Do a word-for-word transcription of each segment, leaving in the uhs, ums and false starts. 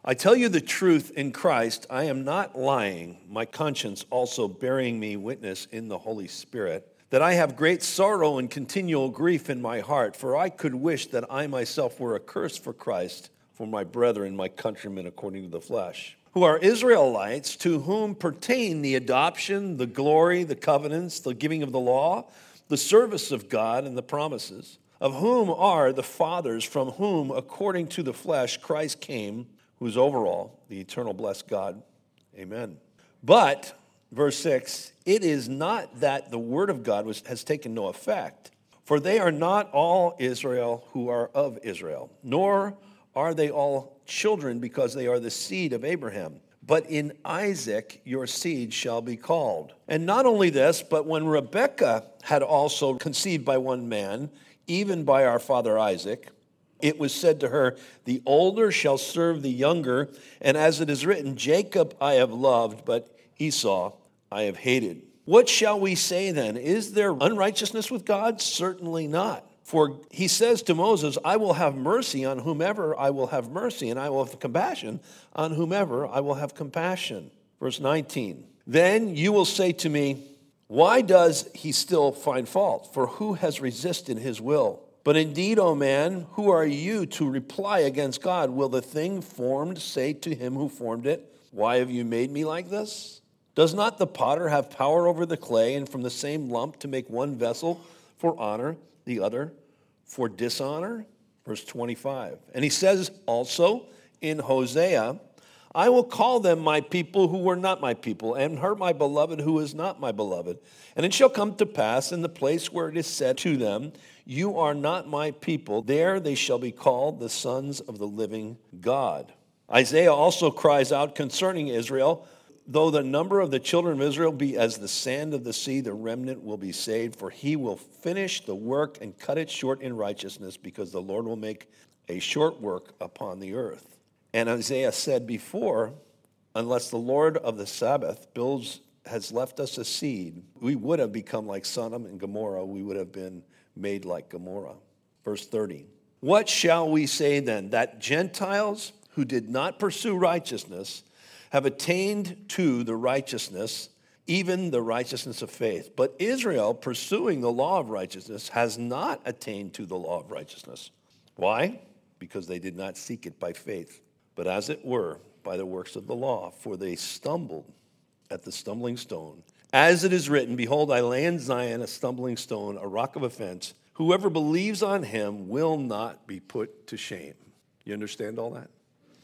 I tell you the truth in Christ, I am not lying, my conscience also bearing me witness in the Holy Spirit, that I have great sorrow and continual grief in my heart, for I could wish that I myself were accursed for Christ, for my brethren, my countrymen according to the flesh, who are Israelites, to whom pertain the adoption, the glory, the covenants, the giving of the law, the service of God, and the promises, of whom are the fathers, from whom, according to the flesh, Christ came, who is over all, the eternal blessed God. Amen. But, verse six, it is not that the word of God was, has taken no effect, for they are not all Israel who are of Israel, nor are they all children because they are the seed of Abraham. But in Isaac your seed shall be called. And not only this, but when Rebekah had also conceived by one man, even by our father Isaac, it was said to her, the older shall serve the younger, and as it is written, Jacob I have loved, but Esau I have hated. What shall we say then? Is there unrighteousness with God? Certainly not. For he says to Moses, I will have mercy on whomever I will have mercy, and I will have compassion on whomever I will have compassion. Verse nineteen, then you will say to me, why does he still find fault? For who has resisted his will? But indeed, O man, who are you to reply against God? Will the thing formed say to him who formed it, why have you made me like this? Does not the potter have power over the clay, and from the same lump to make one vessel for honor, the other for dishonor? Verse twenty-five. And he says also in Hosea, I will call them my people who were not my people, and her my beloved who is not my beloved. And it shall come to pass in the place where it is said to them, you are not my people, there they shall be called the sons of the living God. Isaiah also cries out concerning Israel, though the number of the children of Israel be as the sand of the sea, the remnant will be saved, for he will finish the work and cut it short in righteousness, because the Lord will make a short work upon the earth. And Isaiah said before, unless the Lord of the Sabbath builds, has left us a seed, we would have become like Sodom and Gomorrah. We would have been made like Gomorrah. Verse thirty. What shall we say then? That Gentiles who did not pursue righteousness have attained to the righteousness, even the righteousness of faith. But Israel, pursuing the law of righteousness, has not attained to the law of righteousness. Why? Because they did not seek it by faith, but as it were, by the works of the law. For they stumbled at the stumbling stone. As it is written, behold, I lay in Zion a stumbling stone, a rock of offense. Whoever believes on him will not be put to shame. You understand all that?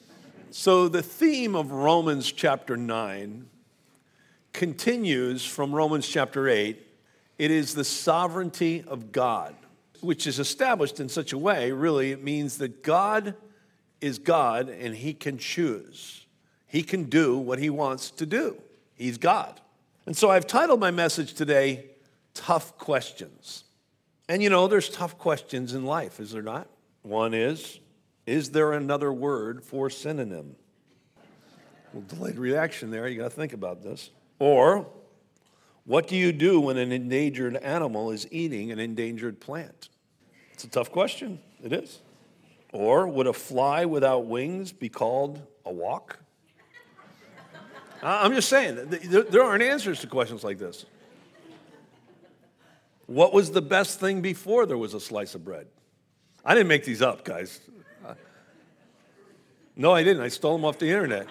So the theme of Romans chapter nine continues from Romans chapter eight. It is the sovereignty of God, which is established in such a way, really, it means that God is God and he can choose. He can do what he wants to do. He's God. And so I've titled my message today, Tough Questions. And you know, there's tough questions in life, is there not? One is, is there another word for synonym? Well, delayed reaction there, you got to think about this. Or, what do you do when an endangered animal is eating an endangered plant? It's a tough question, it is. Or, would a fly without wings be called a walk? I'm just saying, there aren't answers to questions like this. What was the best thing before there was a slice of bread? I didn't make these up, guys. No, I didn't. I stole them off the internet.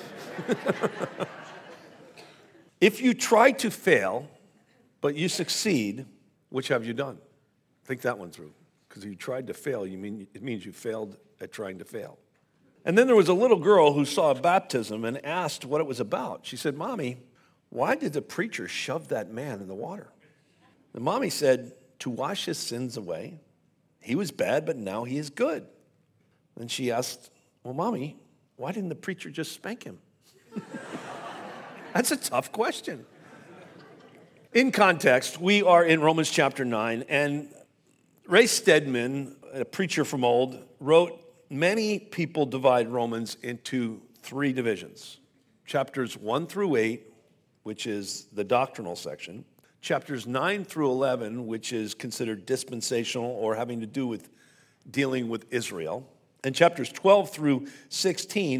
If you try to fail, but you succeed, which have you done? Think that one through. Because if you tried to fail, you mean it means you failed at trying to fail. And then there was a little girl who saw a baptism and asked what it was about. She said, Mommy, why did the preacher shove that man in the water? And Mommy said, to wash his sins away. He was bad, but now he is good. And she asked, well, Mommy, why didn't the preacher just spank him? That's a tough question. In context, we are in Romans chapter nine, and Ray Stedman, a preacher from old, wrote, many people divide Romans into three divisions. Chapters one through eight, which is the doctrinal section. Chapters nine through eleven, which is considered dispensational or having to do with dealing with Israel. And chapters twelve through sixteen,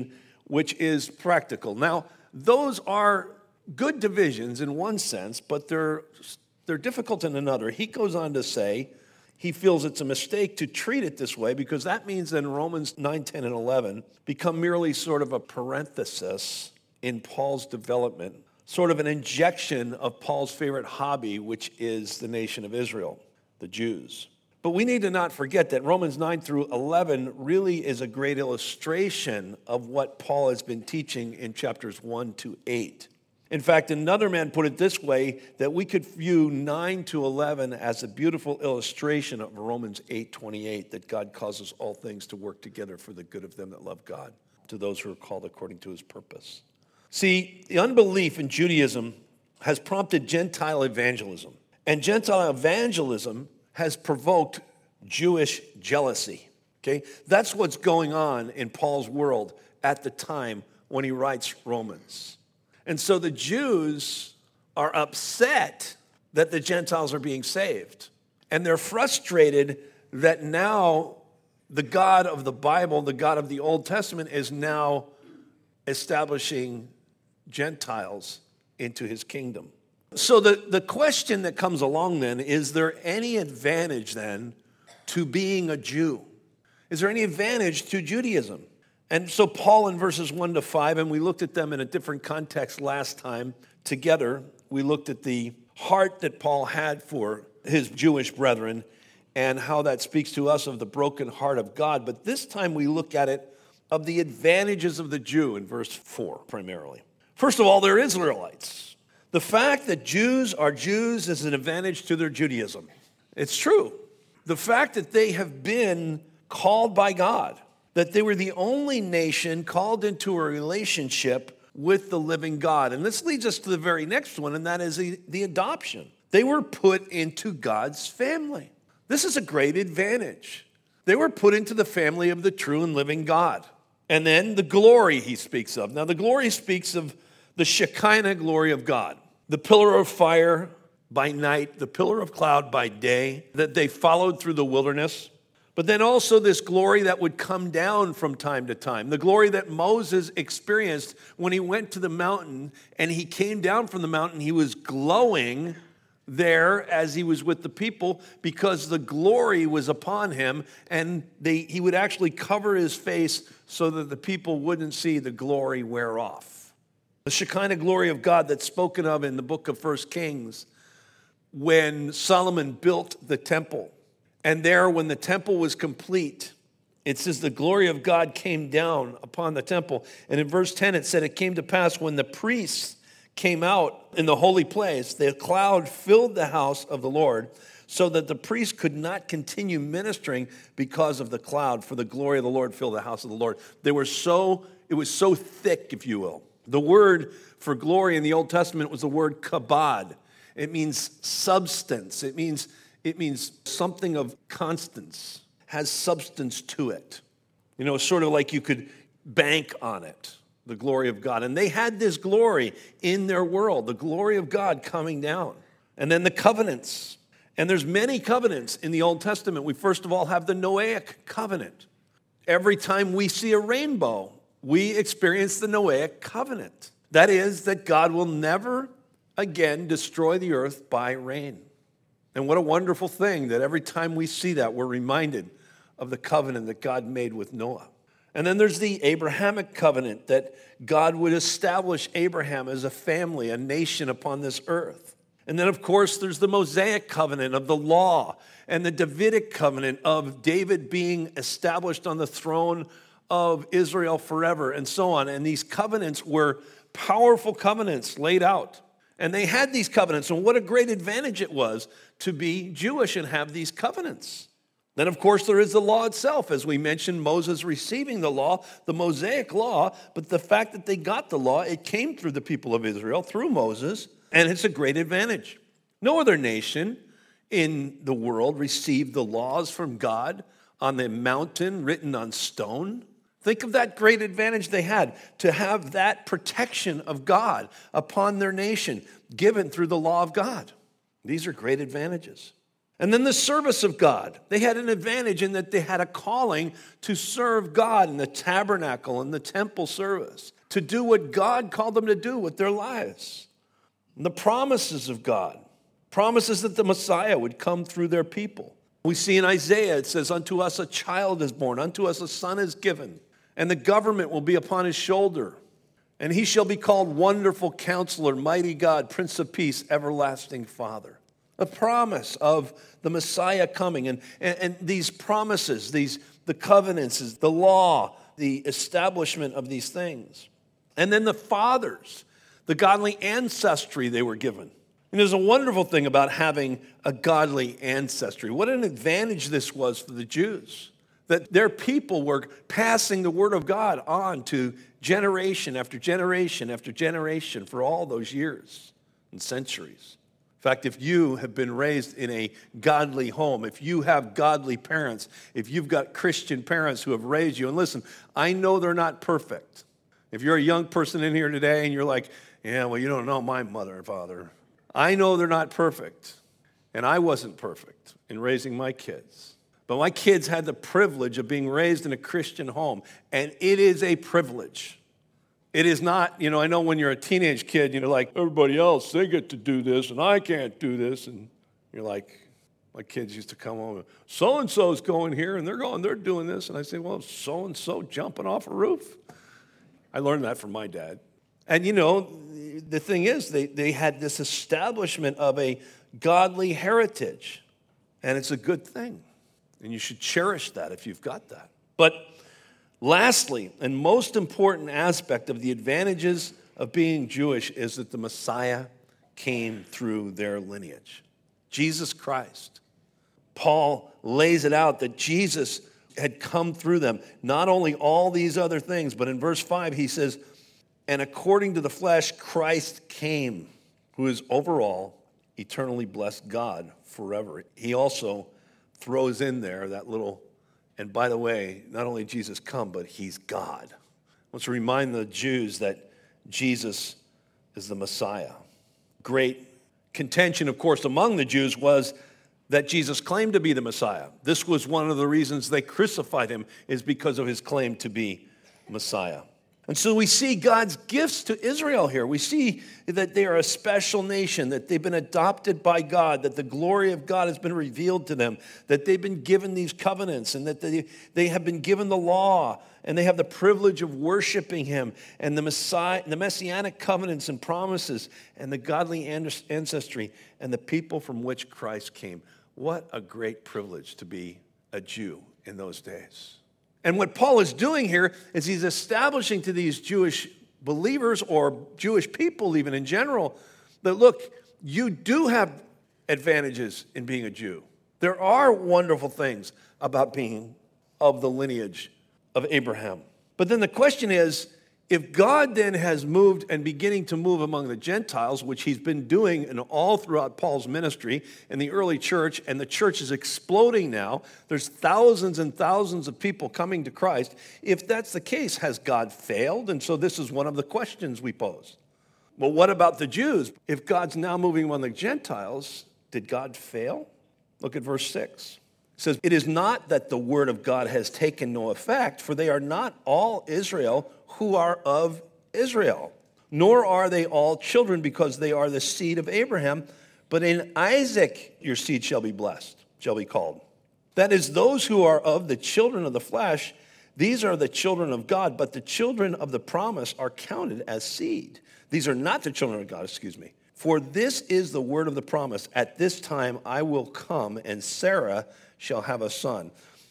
which is practical. Now, those are good divisions in one sense, but they're, they're difficult in another. He goes on to say he feels it's a mistake to treat it this way because that means then Romans nine, ten, and eleven become merely sort of a parenthesis in Paul's development, sort of an injection of Paul's favorite hobby, which is the nation of Israel, the Jews. But we need to not forget that Romans nine through eleven really is a great illustration of what Paul has been teaching in chapters one to eight. In fact, another man put it this way, that we could view nine to eleven as a beautiful illustration of Romans eight twenty-eight, that God causes all things to work together for the good of them that love God, to those who are called according to his purpose. See, the unbelief in Judaism has prompted Gentile evangelism, and Gentile evangelism has provoked Jewish jealousy. Okay? That's what's going on in Paul's world at the time when he writes Romans. And so the Jews are upset that the Gentiles are being saved. And they're frustrated that now the God of the Bible, the God of the Old Testament, is now establishing Gentiles into his kingdom. So the, the question that comes along then, is there any advantage then to being a Jew? Is there any advantage to Judaism? And so Paul in verses one to five, and we looked at them in a different context last time together, we looked at the heart that Paul had for his Jewish brethren and how that speaks to us of the broken heart of God. But this time we look at it of the advantages of the Jew in verse four primarily. First of all, they're Israelites. The fact that Jews are Jews is an advantage to their Judaism. It's true. The fact that they have been called by God, that they were the only nation called into a relationship with the living God. And this leads us to the very next one, and that is the, the adoption. They were put into God's family. This is a great advantage. They were put into the family of the true and living God. And then the glory he speaks of. Now, the glory speaks of the Shekinah glory of God, the pillar of fire by night, the pillar of cloud by day, that they followed through the wilderness. But then also this glory that would come down from time to time, the glory that Moses experienced when he went to the mountain and he came down from the mountain. He was glowing there as he was with the people because the glory was upon him, and they, he would actually cover his face so that the people wouldn't see the glory wear off. The Shekinah glory of God that's spoken of in the book of First Kings when Solomon built the temple. And there, when the temple was complete, it says the glory of God came down upon the temple. And in verse ten, it said, it came to pass when the priests came out in the holy place, the cloud filled the house of the Lord, so that the priests could not continue ministering because of the cloud, for the glory of the Lord filled the house of the Lord. They were so, it was so thick, if you will. The word for glory in the Old Testament was the word kabod. It means substance. It means It means something of constance, has substance to it. You know, sort of like you could bank on it, the glory of God. And they had this glory in their world, the glory of God coming down. And then the covenants. And there's many covenants in the Old Testament. We first of all have the Noahic covenant. Every time we see a rainbow, we experience the Noahic covenant. That is, that God will never again destroy the earth by rain. And what a wonderful thing that every time we see that, we're reminded of the covenant that God made with Noah. And then there's the Abrahamic covenant, that God would establish Abraham as a family, a nation upon this earth. And then, of course, there's the Mosaic covenant of the law and the Davidic covenant of David being established on the throne of Israel forever and so on. And these covenants were powerful covenants laid out. And they had these covenants, and what a great advantage it was to be Jewish and have these covenants. Then, of course, there is the law itself. As we mentioned, Moses receiving the law, the Mosaic law, but the fact that they got the law, it came through the people of Israel, through Moses, and it's a great advantage. No other nation in the world received the laws from God on the mountain written on stone. Think of that great advantage they had to have that protection of God upon their nation given through the law of God. These are great advantages. And then the service of God. They had an advantage in that they had a calling to serve God in the tabernacle and the temple service, to do what God called them to do with their lives. And the promises of God, promises that the Messiah would come through their people. We see in Isaiah, it says, unto us a child is born, unto us a son is given, and the government will be upon his shoulder. And he shall be called Wonderful Counselor, Mighty God, Prince of Peace, Everlasting Father. A promise of the Messiah coming. And, and, and these promises, these the covenants, the law, the establishment of these things. And then the fathers, the godly ancestry they were given. And there's a wonderful thing about having a godly ancestry. What an advantage this was for the Jews. That their people were passing the word of God on to generation after generation after generation for all those years and centuries. In fact, if you have been raised in a godly home, if you have godly parents, if you've got Christian parents who have raised you, and listen, I know they're not perfect. If you're a young person in here today and you're like, yeah, well, you don't know my mother and father. I know they're not perfect, and I wasn't perfect in raising my kids. But my kids had the privilege of being raised in a Christian home, and it is a privilege. It is not, you know, I know when you're a teenage kid, you're like, everybody else, they get to do this, and I can't do this. And you're like, my kids used to come home, so-and-so's going here, and they're going, they're doing this. And I say, well, so-and-so jumping off a roof. I learned that from my dad. And, you know, the thing is, they, they had this establishment of a godly heritage, and it's a good thing. And you should cherish that if you've got that. But lastly, and most important aspect of the advantages of being Jewish is that the Messiah came through their lineage. Jesus Christ. Paul lays it out that Jesus had come through them. Not only all these other things, but in verse five he says, and according to the flesh, Christ came, who is over all, eternally blessed God forever. He also throws in there that little, and by the way, not only Jesus come, but he's God. I want to remind the Jews that Jesus is the Messiah. Great contention, of course, among the Jews was that Jesus claimed to be the Messiah. This was one of the reasons they crucified him, is because of his claim to be Messiah. And so we see God's gifts to Israel here. We see that they are a special nation, that they've been adopted by God, that the glory of God has been revealed to them, that they've been given these covenants, and that they, they have been given the law, and they have the privilege of worshiping him, and the Messiah, the messianic covenants and promises, and the godly ancestry, and the people from which Christ came. What a great privilege to be a Jew in those days. And what Paul is doing here is he's establishing to these Jewish believers or Jewish people even in general that, look, you do have advantages in being a Jew. There are wonderful things about being of the lineage of Abraham. But then the question is, if God then has moved and beginning to move among the Gentiles, which he's been doing in all throughout Paul's ministry in the early church, and the church is exploding now, there's thousands and thousands of people coming to Christ. If that's the case, has God failed? And so this is one of the questions we pose. Well, what about the Jews? If God's now moving among the Gentiles, did God fail? Look at verse six. It says, it is not that the word of God has taken no effect, for they are not all Israel who are of Israel, nor are they all children because they are the seed of Abraham, but in Isaac your seed shall be blessed, shall be called. That is, those who are of the children of the flesh, these are the children of God, but the children of the promise are counted as seed. These are not the children of God, excuse me. For this is the word of the promise. At this time I will come, and Sarah shall have a son.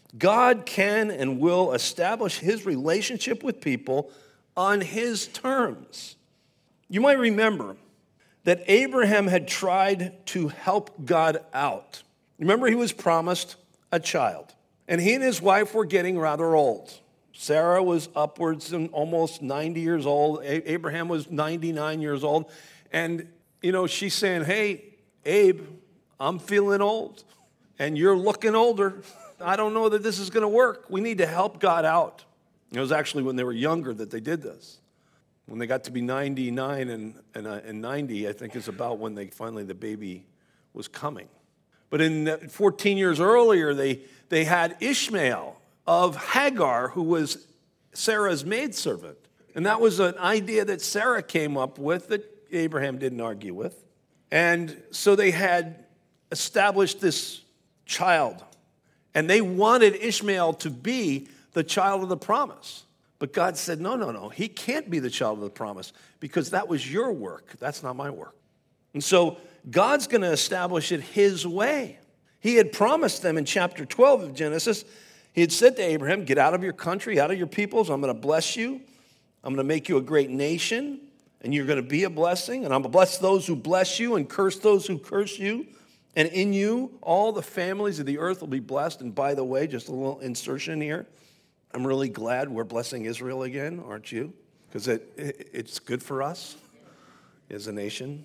God can and will establish his relationship with people on his terms. You might remember that Abraham had tried to help God out. Remember, he was promised a child, and he and his wife were getting rather old. Sarah was upwards and almost ninety years old. Abraham was ninety-nine years old. And, you know, she's saying, hey, Abe, I'm feeling old, and you're looking older. I don't know that this is going to work. We need to help God out. It was actually when they were younger that they did this. When they got to be ninety-nine and, and, uh, and ninety, I think is about when they finally the baby was coming. But in fourteen years earlier, they, they had Ishmael of Hagar, who was Sarah's maidservant. And that was an idea that Sarah came up with that Abraham didn't argue with. And so they had established this child. And they wanted Ishmael to be the child of the promise. But God said, no, no, no, he can't be the child of the promise because that was your work. That's not my work. And so God's going to establish it his way. He had promised them in chapter twelve of Genesis, he had said to Abraham, get out of your country, out of your peoples. I'm going to bless you. I'm going to make you a great nation, and you're going to be a blessing. And I'm going to bless those who bless you and curse those who curse you. And in you, all the families of the earth will be blessed. And by the way, just a little insertion here. I'm really glad we're blessing Israel again, aren't you? Because it, it, it's good for us as a nation.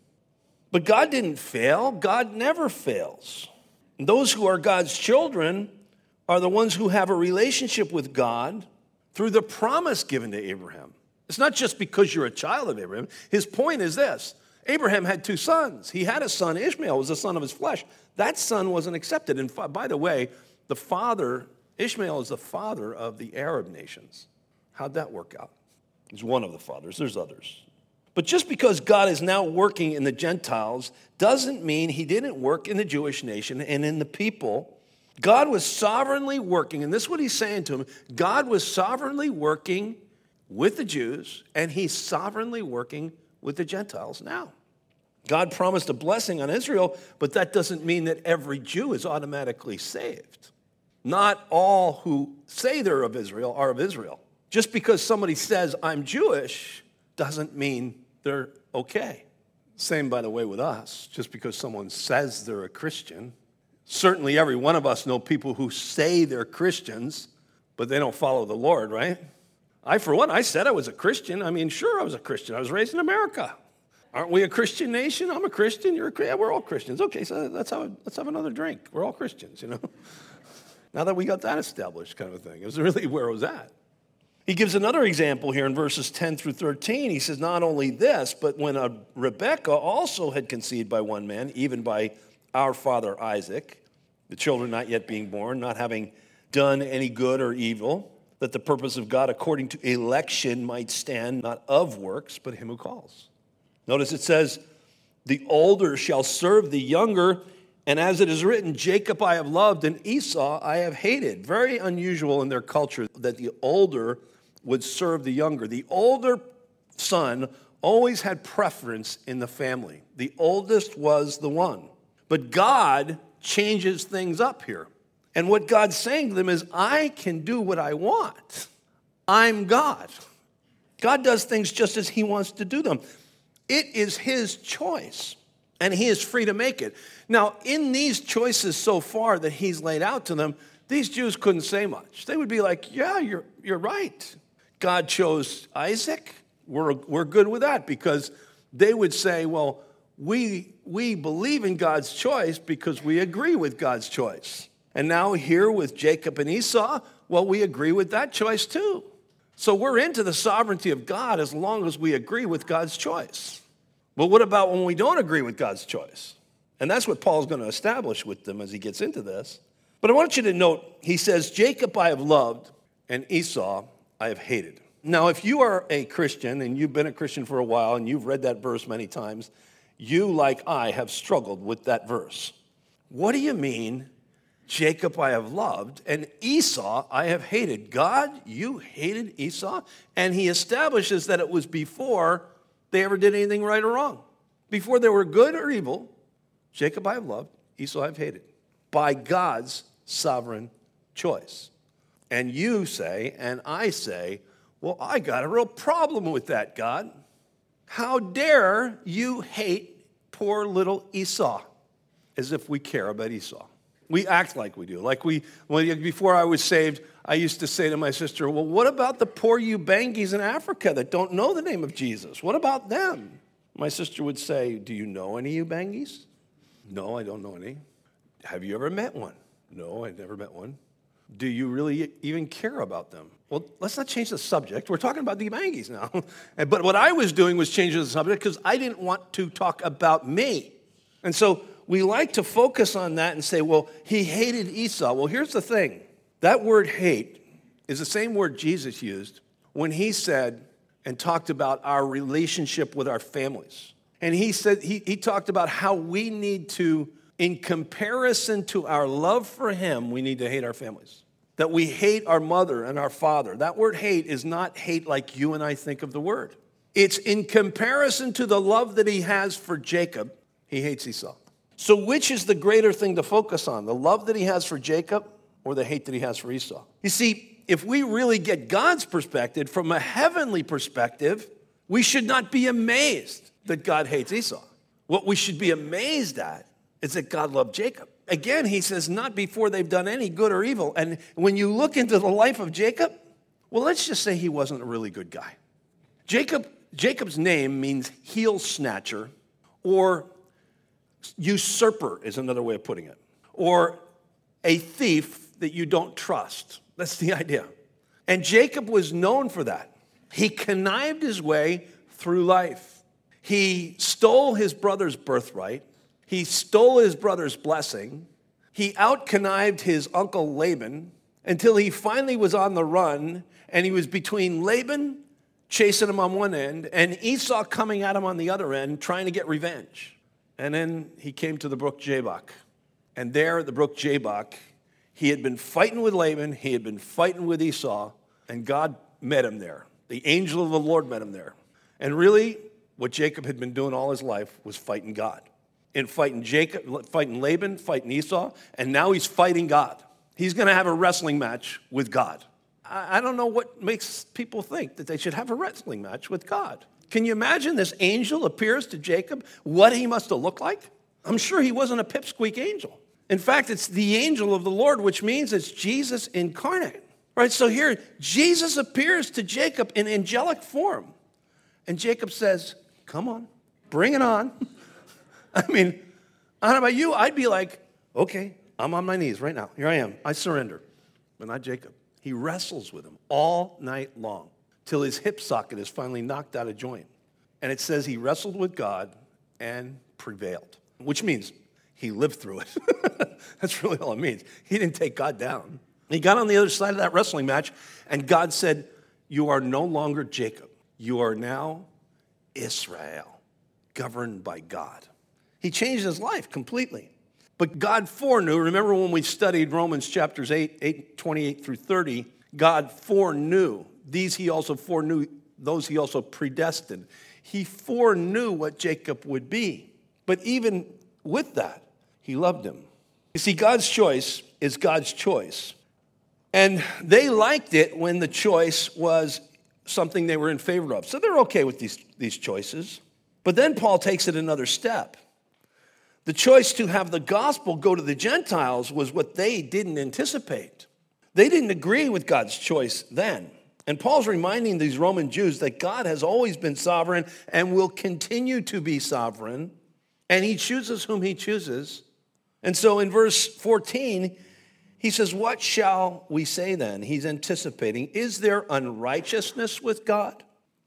But God didn't fail. God never fails. And those who are God's children are the ones who have a relationship with God through the promise given to Abraham. It's not just because you're a child of Abraham. His point is this. Abraham had two sons. He had a son. Ishmael was the son of his flesh. That son wasn't accepted. And by the way, the father, Ishmael is the father of the Arab nations. How'd that work out? He's one of the fathers. There's others. But just because God is now working in the Gentiles doesn't mean he didn't work in the Jewish nation and in the people. God was sovereignly working, and this is what he's saying to him. God was sovereignly working with the Jews, and he's sovereignly working with the Gentiles now. God promised a blessing on Israel, but that doesn't mean that every Jew is automatically saved. Not all who say they're of Israel are of Israel. Just because somebody says, I'm Jewish, doesn't mean they're okay. Same, by the way, with us. Just because someone says they're a Christian, certainly every one of us know people who say they're Christians, but they don't follow the Lord, right? I, for one, I said I was a Christian. I mean, sure, I was a Christian. I was raised in America. Aren't we a Christian nation? I'm a Christian. You're a Christian. Yeah, we're all Christians. Okay, so let's have, let's have another drink. We're all Christians, you know? Now that we got that established kind of thing. It was really where it was at. He gives another example here in verses ten through thirteen. He says, not only this, but when a Rebekah also had conceived by one man, even by our father Isaac, the children not yet being born, not having done any good or evil, that the purpose of God according to election might stand, not of works, but him who calls. Notice it says, the older shall serve the younger, and as it is written, Jacob I have loved, and Esau I have hated. Very unusual in their culture that the older would serve the younger. The older son always had preference in the family. The oldest was the one. But God changes things up here. And what God's saying to them is, I can do what I want. I'm God. God does things just as he wants to do them. It is his choice, and he is free to make it. Now, in these choices so far that he's laid out to them, these Jews couldn't say much. They would be like, yeah, you're, you're right. God chose Isaac. We're, we're good with that, because they would say, well, we, we believe in God's choice because we agree with God's choice. And now here with Jacob and Esau, well, we agree with that choice too. So we're into the sovereignty of God as long as we agree with God's choice. But what about when we don't agree with God's choice? And that's what Paul's going to establish with them as he gets into this. But I want you to note, he says, Jacob I have loved, and Esau I have hated. Now, if you are a Christian, and you've been a Christian for a while, and you've read that verse many times, you, like I, have struggled with that verse. What do you mean, Jacob I have loved, and Esau I have hated? God, you hated Esau? And he establishes that it was before they ever did anything right or wrong. Before they were good or evil, Jacob I have loved, Esau I have hated. By God's sovereign choice. And you say, and I say, well, I got a real problem with that, God. How dare you hate poor little Esau? As if we care about Esau. We act like we do. Like we, well, before I was saved, I used to say to my sister, well, what about the poor Ubangis in Africa that don't know the name of Jesus? What about them? My sister would say, do you know any Ubangis? No, I don't know any. Have you ever met one? No, I've never met one. Do you really even care about them? Well, let's not change the subject. We're talking about the Ubangis now. But what I was doing was changing the subject because I didn't want to talk about me. And so we like to focus on that and say, well, he hated Esau. Well, here's the thing. That word hate is the same word Jesus used when he said and talked about our relationship with our families. And he said, he, he talked about how we need to, in comparison to our love for him, we need to hate our families. That we hate our mother and our father. That word hate is not hate like you and I think of the word. It's in comparison to the love that he has for Jacob, he hates Esau. So which is the greater thing to focus on? The love that he has for Jacob or the hate that he has for Esau? You see, if we really get God's perspective, from a heavenly perspective, we should not be amazed that God hates Esau. What we should be amazed at is that God loved Jacob. Again, he says, not before they've done any good or evil. And when you look into the life of Jacob, well, let's just say he wasn't a really good guy. Jacob, Jacob's name means heel snatcher, or usurper is another way of putting it, or a thief that you don't trust. That's the idea. And Jacob was known for that. He connived his way through life. He stole his brother's birthright. He stole his brother's blessing. He out-connived his uncle Laban until he finally was on the run, and he was between Laban chasing him on one end and Esau coming at him on the other end, trying to get revenge. And then he came to the brook Jabbok. And there at the brook Jabbok, he had been fighting with Laban, he had been fighting with Esau, and God met him there. The angel of the Lord met him there. And really, what Jacob had been doing all his life was fighting God. And fighting Jacob, fighting Laban, fighting Esau, and now he's fighting God. He's going to have a wrestling match with God. I don't know what makes people think that they should have a wrestling match with God. Can you imagine this angel appears to Jacob, what he must have looked like? I'm sure he wasn't a pipsqueak angel. In fact, it's the angel of the Lord, which means it's Jesus incarnate. Right? So here, Jesus appears to Jacob in angelic form. And Jacob says, come on, bring it on. I mean, I don't know about you, I'd be like, okay, I'm on my knees right now. Here I am. I surrender. But not Jacob. He wrestles with him all night long till his hip socket is finally knocked out of joint. And it says he wrestled with God and prevailed, which means he lived through it. That's really all it means. He didn't take God down. He got on the other side of that wrestling match, and God said, you are no longer Jacob. You are now Israel, governed by God. He changed his life completely. But God foreknew, remember when we studied Romans chapters eight, eight, twenty-eight through thirty, God foreknew. These he also foreknew, those he also predestined. He foreknew what Jacob would be. But even with that, he loved him. You see, God's choice is God's choice. And they liked it when the choice was something they were in favor of. So they're okay with these, these choices. But then Paul takes it another step. The choice to have the gospel go to the Gentiles was what they didn't anticipate. They didn't agree with God's choice then. And Paul's reminding these Roman Jews that God has always been sovereign and will continue to be sovereign, and he chooses whom he chooses. And so in verse fourteen, he says, what shall we say then? He's anticipating, is there unrighteousness with God?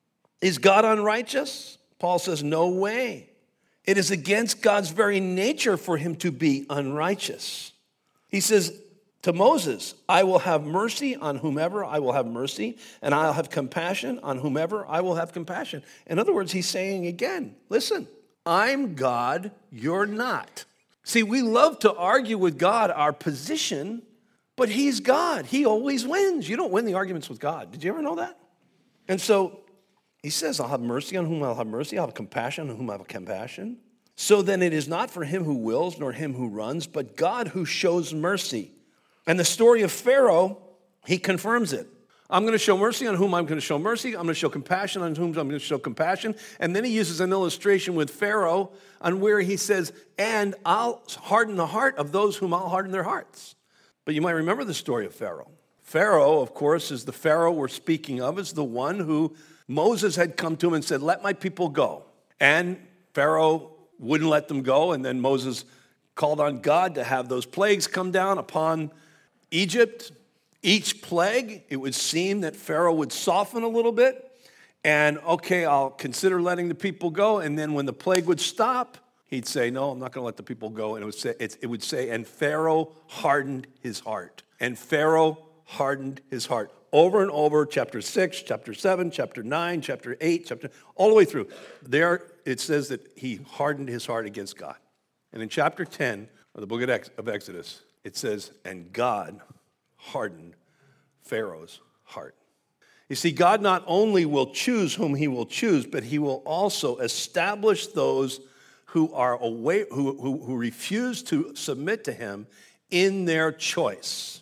Is God unrighteous? Paul says, no way. It is against God's very nature for him to be unrighteous. He says to Moses, I will have mercy on whomever I will have mercy, and I'll have compassion on whomever I will have compassion. In other words, he's saying again, listen, I'm God, you're not. See, we love to argue with God our position, but he's God. He always wins. You don't win the arguments with God. Did you ever know that? And so he says, I'll have mercy on whom I'll have mercy. I'll have compassion on whom I'll have compassion. So then it is not for him who wills nor him who runs, but God who shows mercy. And the story of Pharaoh, he confirms it. I'm going to show mercy on whom I'm going to show mercy. I'm going to show compassion on whom I'm going to show compassion. And then he uses an illustration with Pharaoh on where he says, and I'll harden the heart of those whom I'll harden their hearts. But you might remember the story of Pharaoh. Pharaoh, of course, is the Pharaoh we're speaking of, is the one who Moses had come to him and said, let my people go. And Pharaoh wouldn't let them go. And then Moses called on God to have those plagues come down upon Egypt. Each plague, it would seem that Pharaoh would soften a little bit. And, okay, I'll consider letting the people go. And then when the plague would stop, he'd say, no, I'm not going to let the people go. And it would say, it, it would say, and Pharaoh hardened his heart. And Pharaoh hardened his heart. Over and over, chapter six, chapter seven, chapter nine, chapter eight, chapter, all the way through. There it says that he hardened his heart against God. And in chapter ten of the book of, Ex- of Exodus, it says, and God hardened Pharaoh's heart. You see, God not only will choose whom he will choose, but he will also establish those who are away, who, who, who refuse to submit to him in their choice.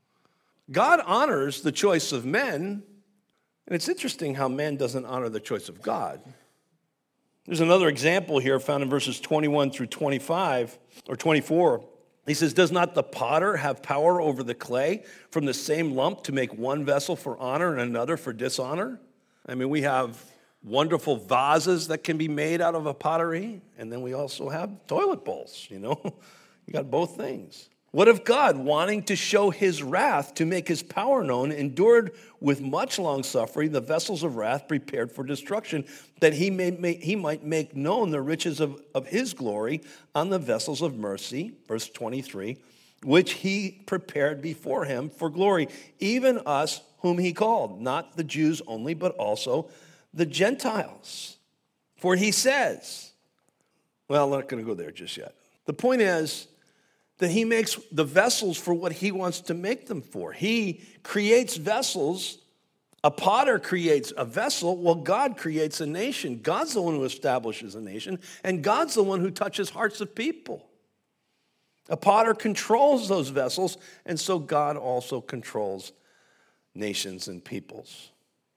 God honors the choice of men, and it's interesting how man doesn't honor the choice of God. There's another example here found in verses twenty-one through twenty-five, or twenty-four. He says, does not the potter have power over the clay from the same lump to make one vessel for honor and another for dishonor? I mean, we have wonderful vases that can be made out of a pottery, and then we also have toilet bowls, you know. You got both things. What if God, wanting to show his wrath, to make his power known, endured with much long suffering the vessels of wrath prepared for destruction, that he may make, he might make known the riches of, of his glory on the vessels of mercy, verse twenty-three, which he prepared before him for glory, even us whom he called, not the Jews only, but also the Gentiles. For he says, well, I'm not going to go there just yet. The point is, that he makes the vessels for what he wants to make them for. He creates vessels. A potter creates a vessel. Well, God creates a nation. God's the one who establishes a nation, and God's the one who touches hearts of people. A potter controls those vessels, and so God also controls nations and peoples.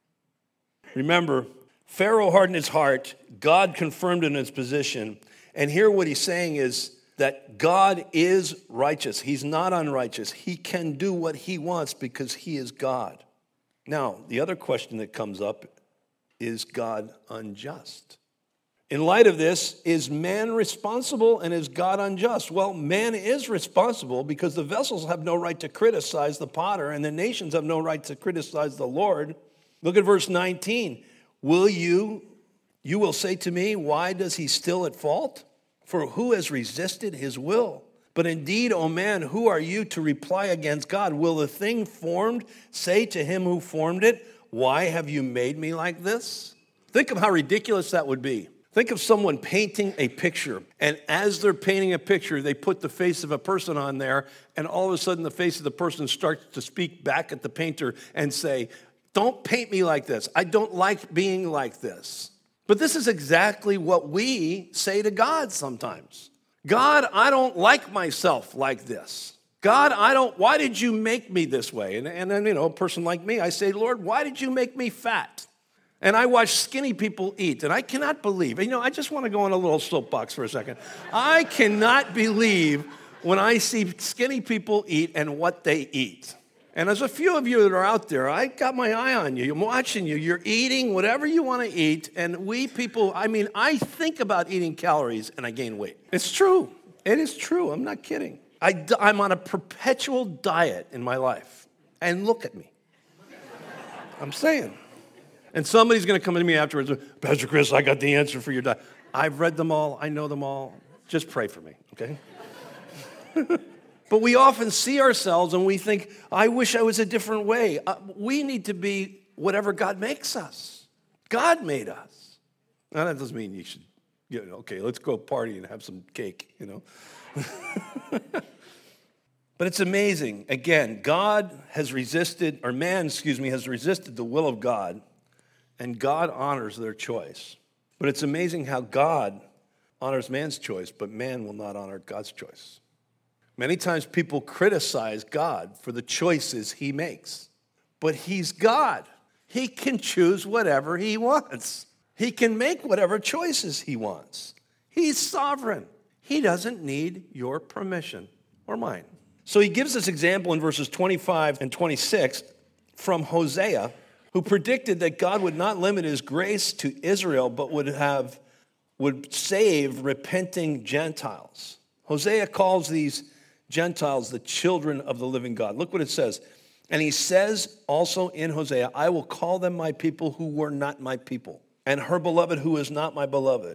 Remember, Pharaoh hardened his heart. God confirmed in his position. And here what he's saying is, that God is righteous. He's not unrighteous. He can do what he wants because he is God. Now, the other question that comes up is God unjust? In light of this, is man responsible and is God unjust? Well, man is responsible because the vessels have no right to criticize the potter and the nations have no right to criticize the Lord. Look at verse nineteen. Will you, you will say to me, why does he still at fault? For who has resisted his will? But indeed, O man, who are you to reply against God? Will the thing formed say to him who formed it, why have you made me like this? Think of how ridiculous that would be. Think of someone painting a picture, and as they're painting a picture, they put the face of a person on there, and all of a sudden the face of the person starts to speak back at the painter and say, don't paint me like this. I don't like being like this. But this is exactly what we say to God sometimes. God, I don't like myself like this. God, I don't, why did you make me this way? And, and then, you know, a person like me, I say, Lord, why did you make me fat? And I watch skinny people eat, and I cannot believe, you know, I just want to go on a little soapbox for a second. I cannot believe when I see skinny people eat and what they eat. And there's a few of you that are out there, I got my eye on you. I'm watching you. You're eating whatever you want to eat. And we people, I mean, I think about eating calories and I gain weight. It's true. It is true. I'm not kidding. I, I'm on a perpetual diet in my life. And look at me. I'm saying. And somebody's going to come to me afterwards, Pastor Chris, I got the answer for your diet. I've read them all. I know them all. Just pray for me, okay? But we often see ourselves and we think, I wish I was a different way. Uh, we need to be whatever God makes us. God made us. Now, that doesn't mean you should, you know, okay, let's go party and have some cake, you know. But it's amazing. Again, God has resisted, or man, excuse me, has resisted the will of God, and God honors their choice. But it's amazing how God honors man's choice, but man will not honor God's choice. Many times people criticize God for the choices he makes. But he's God. He can choose whatever he wants. He can make whatever choices he wants. He's sovereign. He doesn't need your permission or mine. So he gives this example in verses twenty-five and twenty-six from Hosea, who predicted that God would not limit his grace to Israel, but would have would save repenting Gentiles. Hosea calls these Gentiles the children of the living God. Look what it says. And he says also in Hosea, I will call them my people who were not my people, and her beloved who is not my beloved.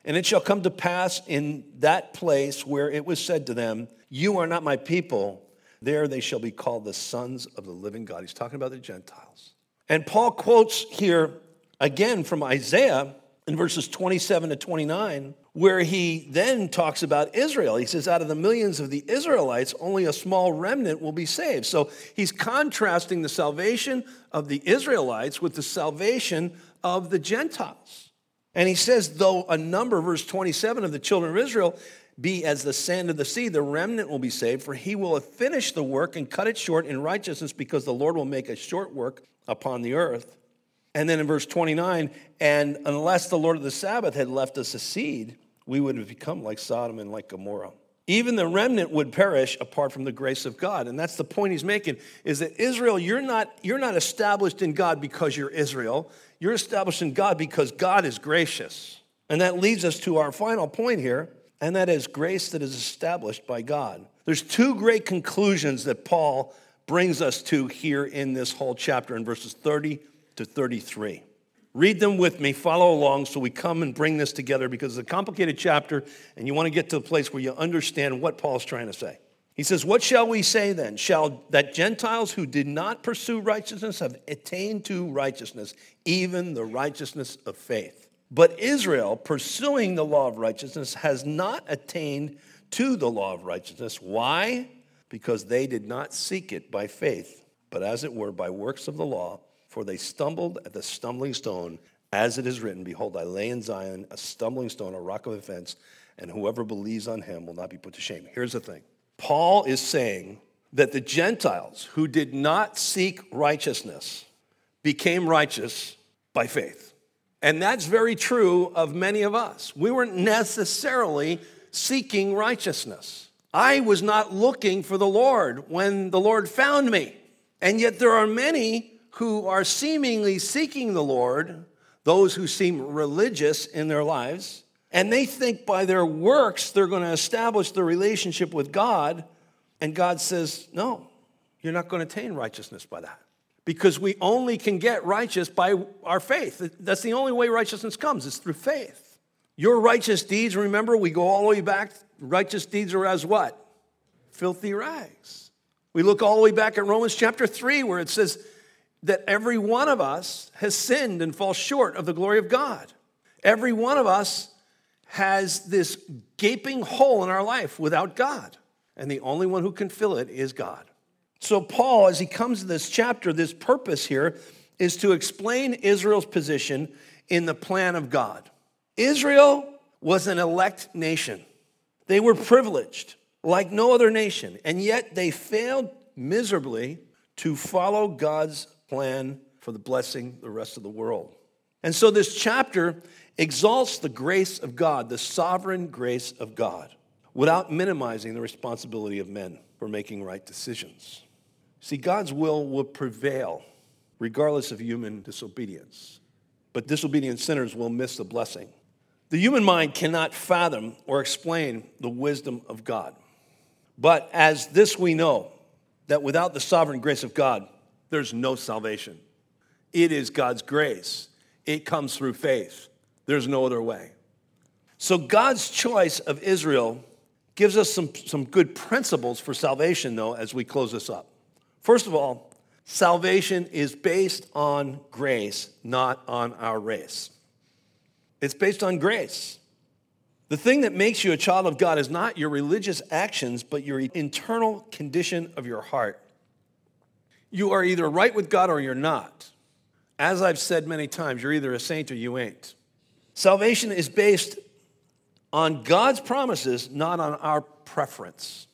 And it shall come to pass in that place where it was said to them, you are not my people, there they shall be called the sons of the living God. He's talking about the Gentiles. And Paul quotes here again from Isaiah in verses twenty-seven to twenty-nine, where he then talks about Israel. He says, out of the millions of the Israelites, only a small remnant will be saved. So he's contrasting the salvation of the Israelites with the salvation of the Gentiles. And he says, though a number, verse twenty-seven, of the children of Israel be as the sand of the sea, the remnant will be saved, for he will have finished the work and cut it short in righteousness, because the Lord will make a short work upon the earth. And then in verse twenty-nine, and unless the Lord of the Sabbath had left us a seed, we would have become like Sodom and like Gomorrah. Even the remnant would perish apart from the grace of God. And that's the point he's making, is that Israel, you're not, you're not established in God because you're Israel. You're established in God because God is gracious. And that leads us to our final point here, and that is grace that is established by God. There's two great conclusions that Paul brings us to here in this whole chapter in verses thirty to thirty-three. Read them with me, follow along, so we come and bring this together, because it's a complicated chapter, and you want to get to the place where you understand what Paul's trying to say. He says, what shall we say then? Shall that Gentiles who did not pursue righteousness have attained to righteousness, even the righteousness of faith? But Israel, pursuing the law of righteousness, has not attained to the law of righteousness. Why? Because they did not seek it by faith, but as it were by works of the law. For they stumbled at the stumbling stone, as it is written, behold, I lay in Zion a stumbling stone, a rock of offense, and whoever believes on him will not be put to shame. Here's the thing. Paul is saying that the Gentiles who did not seek righteousness became righteous by faith. And that's very true of many of us. We weren't necessarily seeking righteousness. I was not looking for the Lord when the Lord found me. And yet there are many who are seemingly seeking the Lord, those who seem religious in their lives, and they think by their works they're going to establish the relationship with God, and God says, no, you're not going to attain righteousness by that, because we only can get righteous by our faith. That's the only way righteousness comes, is through faith. Your righteous deeds, remember, we go all the way back, righteous deeds are as what? Filthy rags. We look all the way back at Romans chapter three, where it says that every one of us has sinned and falls short of the glory of God. Every one of us has this gaping hole in our life without God. And the only one who can fill it is God. So Paul, as he comes to this chapter, this purpose here is to explain Israel's position in the plan of God. Israel was an elect nation. They were privileged like no other nation, and yet they failed miserably to follow God's plan for the blessing the rest of the world. And so this chapter exalts the grace of God, the sovereign grace of God, without minimizing the responsibility of men for making right decisions. See, God's will will prevail regardless of human disobedience, but disobedient sinners will miss the blessing. The human mind cannot fathom or explain the wisdom of God. But as this we know, that without the sovereign grace of God, there's no salvation. It is God's grace. It comes through faith. There's no other way. So God's choice of Israel gives us some, some good principles for salvation, though, as we close this up. First of all, salvation is based on grace, not on our race. It's based on grace. The thing that makes you a child of God is not your religious actions, but your internal condition of your heart. You are either right with God or you're not. As I've said many times, you're either a saint or you ain't. Salvation is based on God's promises, not on our preference.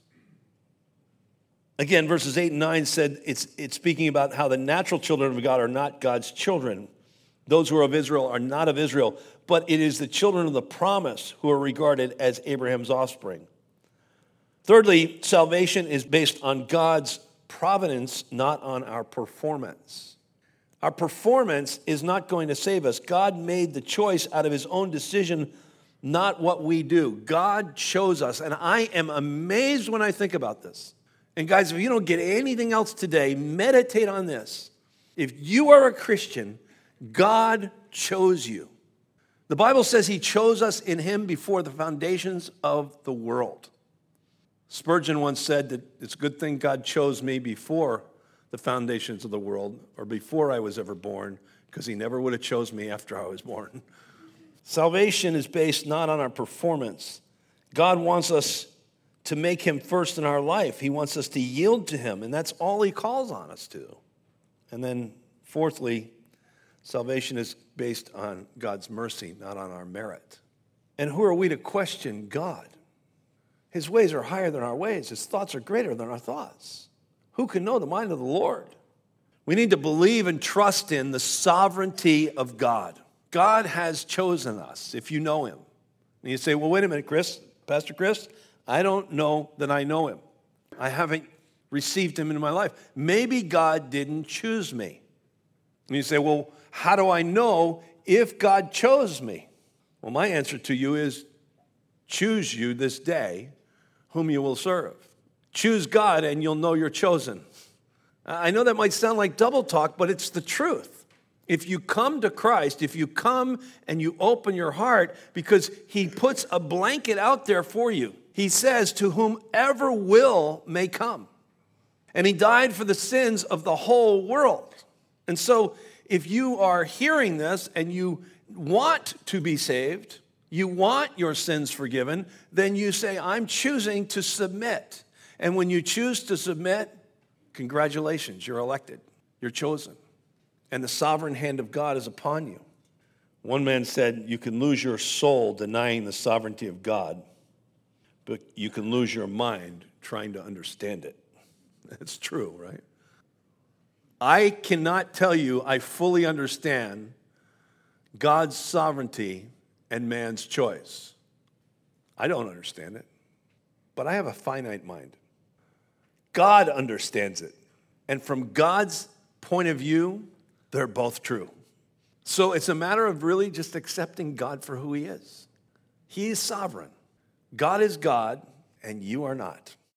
Again, verses eight and nine said it's, it's speaking about how the natural children of God are not God's children. Those who are of Israel are not of Israel, but it is the children of the promise who are regarded as Abraham's offspring. Thirdly, salvation is based on God's providence, not on our performance. Our performance is not going to save us. God made the choice out of his own decision, not what we do. God chose us, and I am amazed when I think about this. And guys, if you don't get anything else today, meditate on this. If you are a Christian, God chose you. The Bible says he chose us in him before the foundations of the world. Spurgeon once said that it's a good thing God chose me before the foundations of the world, or before I was ever born, because he never would have chose me after I was born. Salvation is based not on our performance. God wants us to make him first in our life. He wants us to yield to him, and that's all he calls on us to. And then fourthly, salvation is based on God's mercy, not on our merit. And who are we to question God? His ways are higher than our ways. His thoughts are greater than our thoughts. Who can know the mind of the Lord? We need to believe and trust in the sovereignty of God. God has chosen us, if you know him. And you say, well, wait a minute, Chris, Pastor Chris, I don't know that I know him. I haven't received him into my life. Maybe God didn't choose me. And you say, well, how do I know if God chose me? Well, my answer to you is, choose you this day whom you will serve. Choose God and you'll know you're chosen. I know that might sound like double talk, but it's the truth. If you come to Christ, if you come and you open your heart, because he puts a blanket out there for you. He says, to whomever will may come. And he died for the sins of the whole world. And so if you are hearing this and you want to be saved, you want your sins forgiven, then you say, I'm choosing to submit. And when you choose to submit, congratulations, you're elected. You're chosen. And the sovereign hand of God is upon you. One man said, you can lose your soul denying the sovereignty of God, but you can lose your mind trying to understand it. It's true, right? I cannot tell you I fully understand God's sovereignty and man's choice. I don't understand it, but I have a finite mind. God understands it. And from God's point of view, they're both true. So it's a matter of really just accepting God for who he is. He is sovereign. God is God, and you are not.